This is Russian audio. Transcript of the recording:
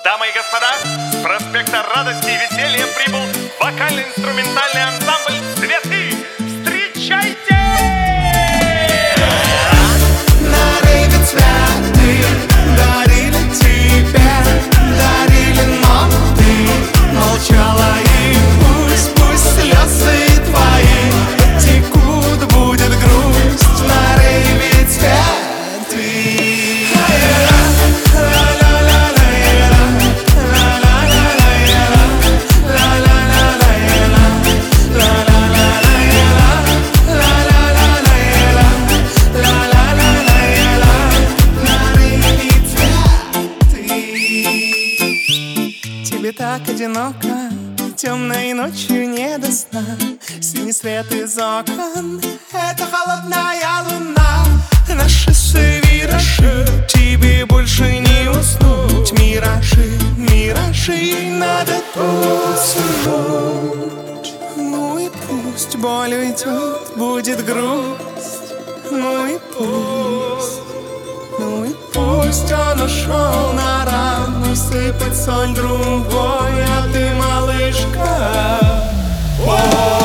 Дамы и господа, с проспекта Радости и Веселья прибыл вокально-инструментальный ансамбль «Цветы». Встречайте! На рейве цветы дарили тебе, дарили, но ты молчала. И пусть слезы твои текут, будет грусть на рейве цветы. Тебе так одиноко, темной ночью не до сна. Синий свет из окон, это холодная луна. На шоссе виражи, тебе больше не уснуть. Миражи, миражи, надо уснуть. Ну и пусть боль уйдет, будет грусть. Ну и пусть. Ну и пусть он ушел на рану сыпать соль другой, а ты, малышка,